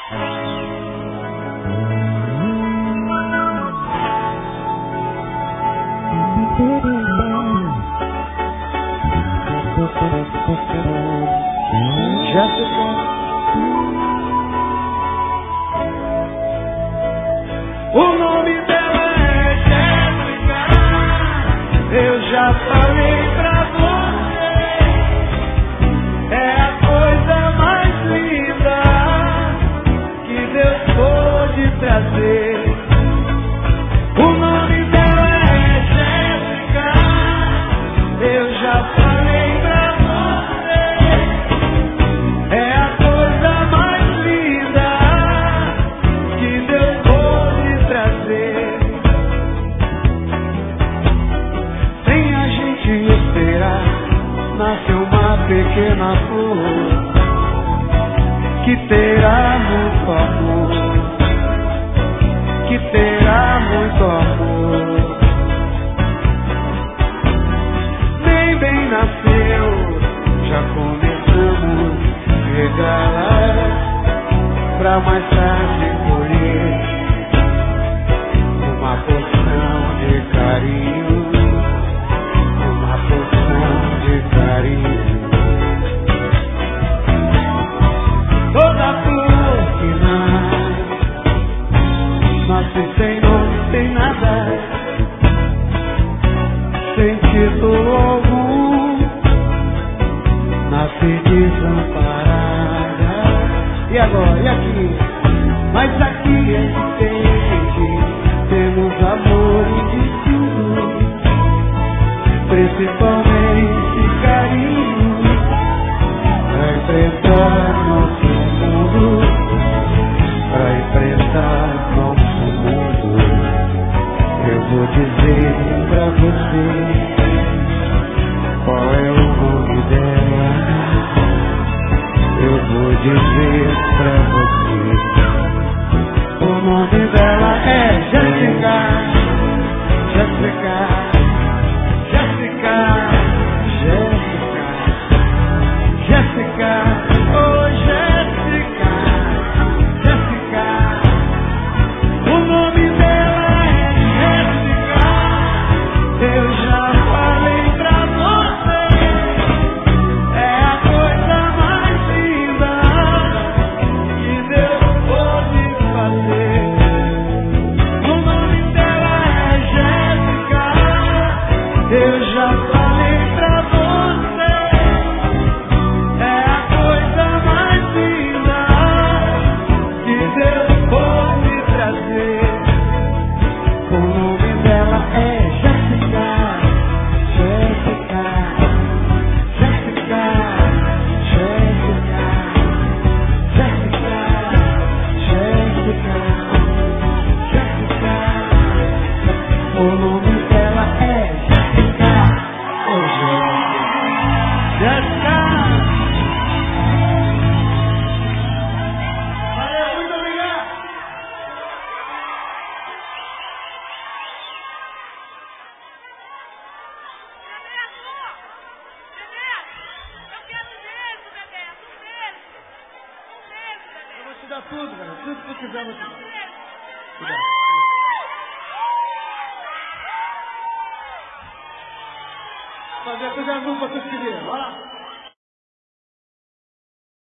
O nome dela é Jéssica. Eu já falei pra você, é a coisa mais linda que Deus pôde trazer. O nome dela é Jéssica. Eu já falei pra você, é a coisa mais linda que Deus pôde trazer. Sem a gente esperar, nasceu uma pequena flor que terá muito amor, que terá muito amor. Nem bem nasceu, já começamos a regalar, pra mais tarde colher uma porção de carinho, uma porção de carinho. Toda flor que nasce sem nome, sem nada, sem título algum, nasce desamparada. E agora? E aqui? Mas aqui é diferente, temos amor e destino, principalmente carinho, pra enfrentar nosso mundo, pra enfrentar nosso mundo. Eu vou dizer pra você qual é o nome dela. Eu vou dizer pra você, o nome dela é Jéssica. Jéssica, Jéssica, Jéssica, Jéssica, oh Jéssica, Jéssica. O nome dela é Jéssica. Eu já falei pra você, é a coisa mais linda que Deus pôde fazer. O nome dela é Jéssica. Eu já falei pra você, é a coisa mais linda que Deus pôde trazer. O nome dela é Jéssica. Jéssica, Jéssica, Jéssica, Jéssica, Jéssica, Jéssica. O nome dela é Jéssica. Oh, Jéssica. Valeu, muito obrigado. Eu vou te dar tudo, cara. Tudo que tu quiser, eu vou te dar. Cuidado. Fazer coisa azul pra tu seguir. Vai lá.